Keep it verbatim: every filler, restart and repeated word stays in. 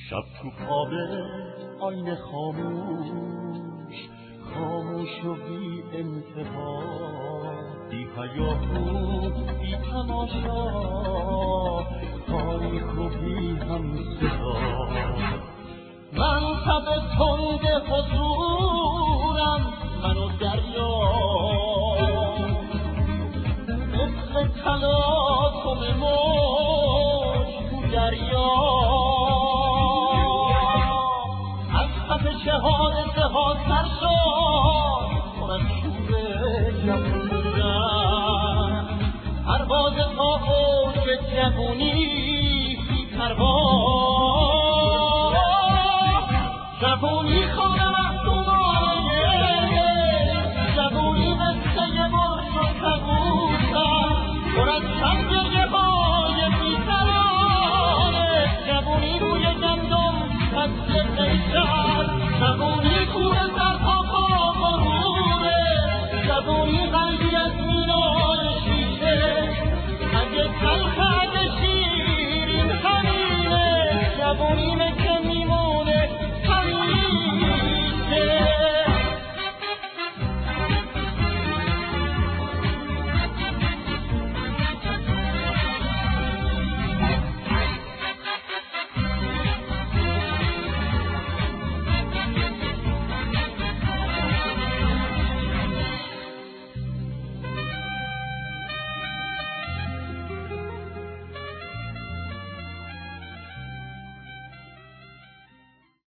شب تو خواب آینه خاموش خاموش و بی انتها، بی هیاهو بی تماشا، تاریخ و بی هم صدا. من تب تند حضورم، من و دریا مثل تلاطم موج تو دریا. شهادت ها سر شد پر از شور جوونم، پرواز تا اوج جوونی بی پرواز، جوونی